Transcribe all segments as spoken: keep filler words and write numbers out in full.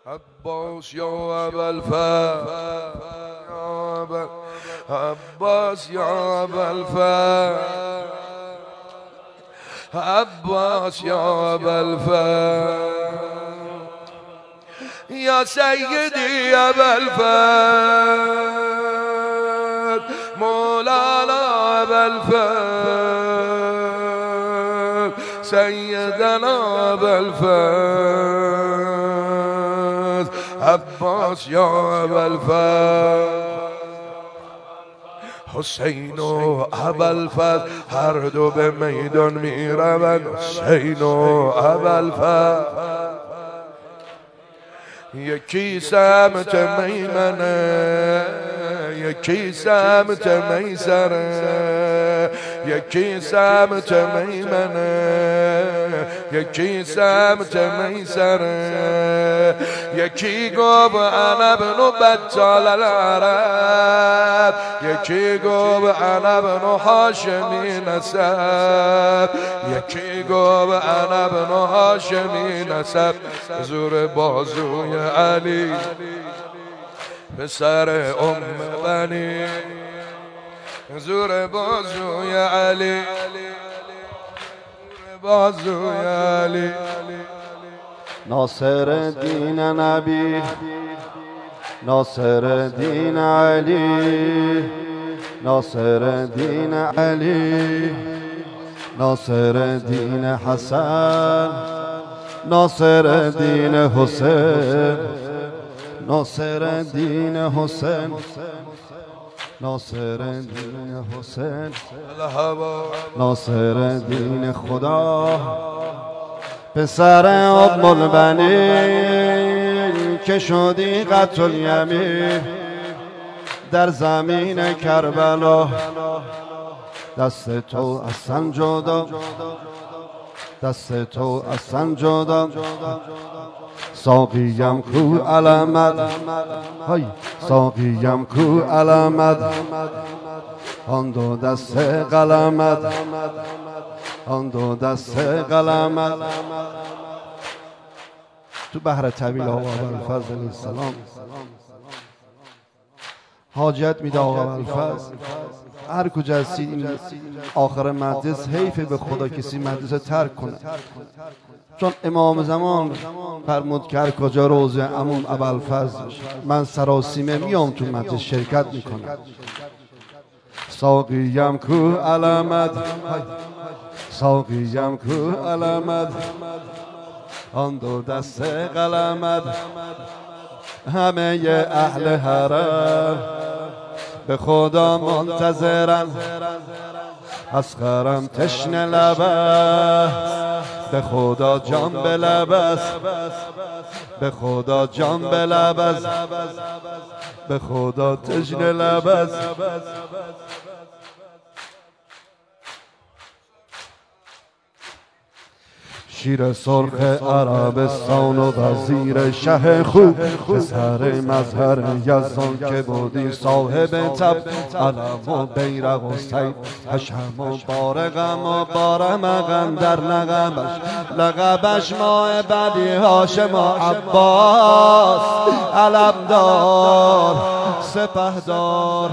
عباس یا ابوالفضل، عباس یا ابوالفضل، عباس یا ابوالفضل، یا سیدی ابوالفضل، مولانا ابوالفضل، سیدنا ابوالفضل، عباس یا ابوالفضل. حسین و ابوالفضل هر دو به میدان می روند، حسین و ابوالفضل. یکی سمت میمنه، یکی سمت میسره، یکی سمت میمنه، یکی سمت میسره. یکی گفت انا ابن بطال العرب، یکی گفت انا ابن هاشمی نسب، یکی گفت انا ابن هاشمی نسب. زور بازوی علی پسر ام بنی، زور بازوی علی، زور بازوی علی. ناصر دین نبی، ناصر دین علی، ناصر دین علی، ناصر دین حسن، ناصر دین حسین، ناصر دین حسین، ناصر دین حسین، ناصر دین خدا. پسر ام البنین که شدی قتل یمین در زمین کربلا، دست تو اصلا جدا، دست تو اصلا جدا. ساقیم کو علامت، های ساقیم کو علامت، آن دو دست قلمت، آن دو دست قلمت. تو بحر طویل آقا ابوالفضل علیه السلام حاجت میده. آقا ابوالفضل هر کجا هستید این آخر مجلس حیف به خدا کسی مجلس ترک کنه، چون امام زمان فرمود که هر کجا روزه عموم ابوالفضل من سراسیمه میام تو مجلس شرکت میکنم. ساقیم کو علامت، ساقیم کو علامت، آن دو دست قلمت. همه اهل حرم به خدا منتظرن، اسقرم تشنه لبه، به خدا جان به لبس، به خدا جان به لبس، به خدا تشنه لبس. شیر سرخ عربستان و وزیر شه خوب، پسر مظهر یزدان که بودی صاحب تب، علم و بیرق و سیف، حشم و بارقم و بارمقم در لقبش، لقبش ماه بنی هاشم و عباس. علمدار سپهدار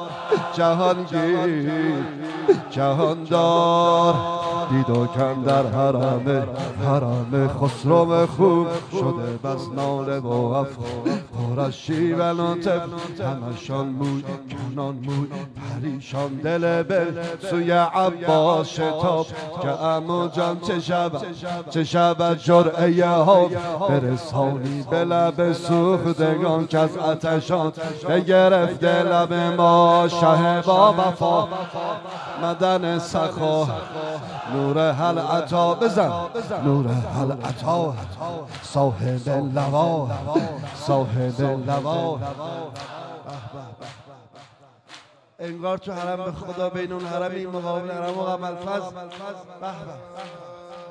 جهانگیر جهاندار، دید و کم در حرم حرم خسرو خوب شده بس ناله و افغان پر از شیون و طفل، همشان موی کنان موی پریشان دل بل سوی عباس شتاب، که عمو جان چه شود چه شود جرعه ها برسانی به لب سوختگان که از عطشان بگرفته لب ما. شه با وفا مدن سخا نور حل عطا، بزن نور حل عطا، صاحب لوا صاحب لوا. انگار تو حرم به خدا بین اون حرم این مقابل حرم و ابوالفضل. به به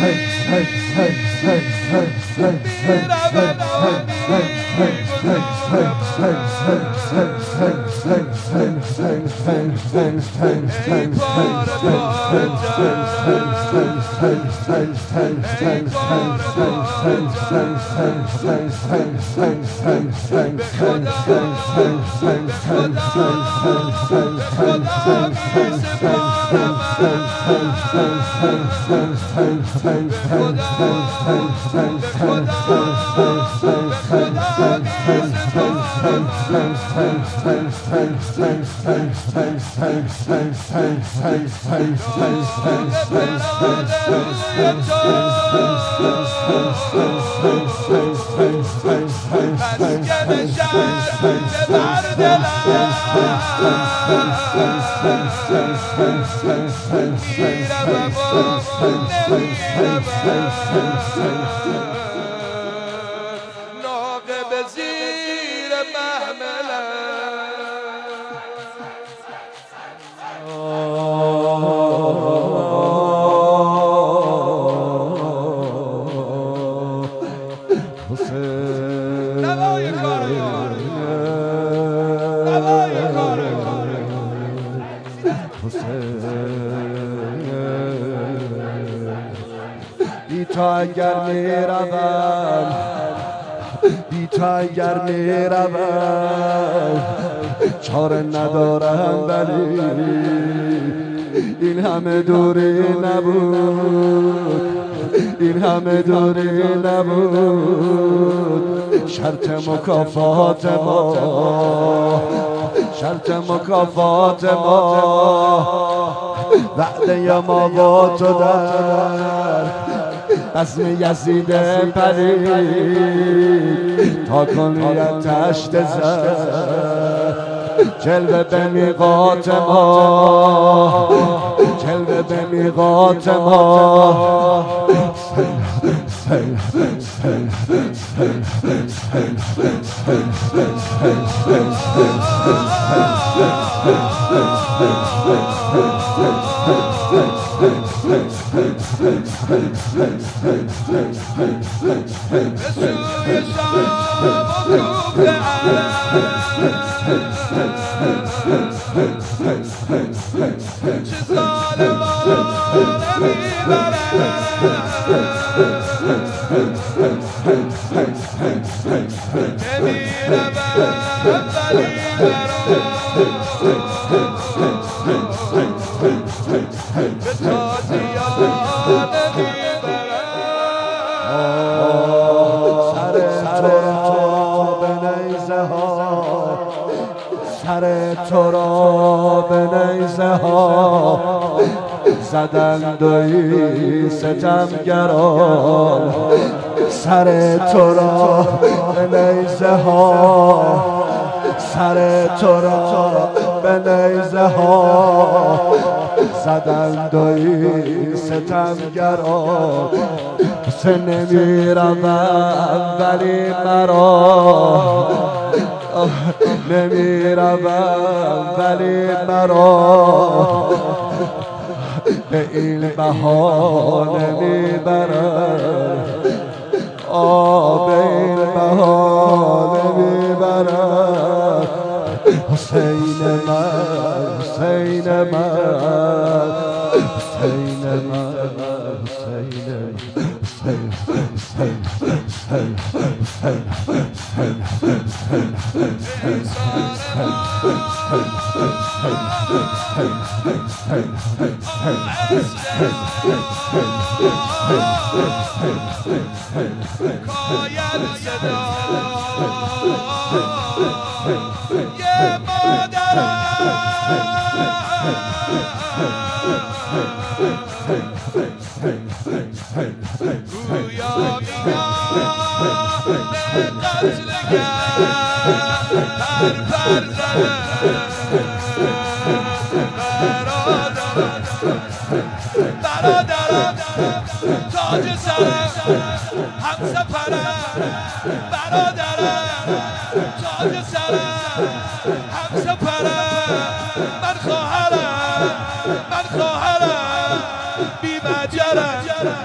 ناقه به زیر محمله نوای کارگار نوای کارگار بی تو اگر می روم بی تو اگر می روم چاره ندارم ولی این همه دوری نبود این همه دوری نبود شرط مکافات ما شرط مکافات ما وعده ما با تو در بزم یزید پرید تا کنیتش زد جلوه به میقات ما جلوه به میقات ما سر تو را به نیزه ها زدند و ستمگران سر تو را به نیزه ها سر تو را به نیزه ها زدند و ستمگران سه نمی روم ولی مرا نمی روم ولی مرا به این بهانه می برم آه به این بهانه می برم حسین من حسین من حسین من حسین برادرم تاج سرم همسفرم برادرم تاج سرم همسفرم من خواهرم من خواهرم بی مجرم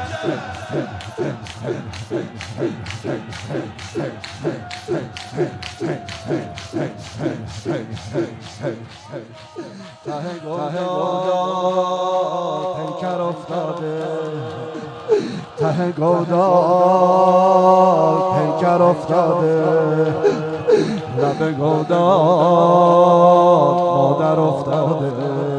ته گودال پیکر افتاده ته گودال پیکر افتاده لب گودال مادر افتاده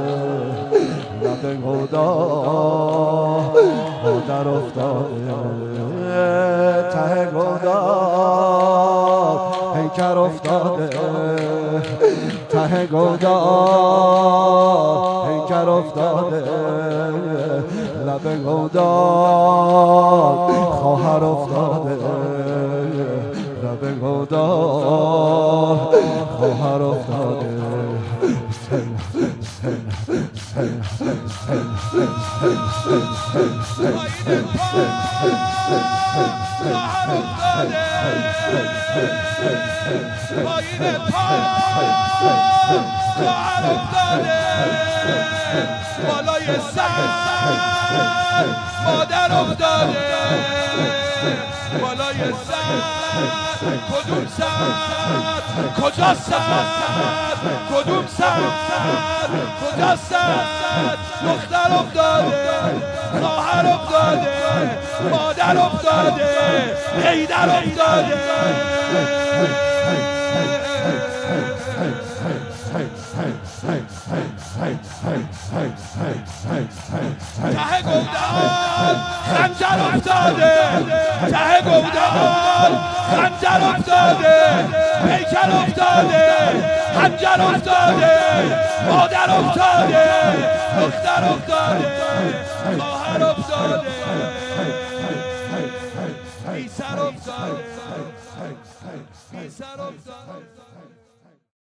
لب گودال مادر افتاده ته گودال پیکر افتاده ته گودال پیکر افتاده لب گودال خواهر افتاده لب گودال خواهر افتاده بالای سر مادر افتاده بالای سر کدوم سر کجا سر کدوم سر کجا سر دختر افتاده خواهر افتاده مادر افتاده حیدر افتاده ته گودال خنجر افتاده ته گودال خنجر افتاده پیکر افتاده خنجر افتاده مادر افتاده دختر افتاده خواهر افتاده بی سر افتاده بی سر افتاده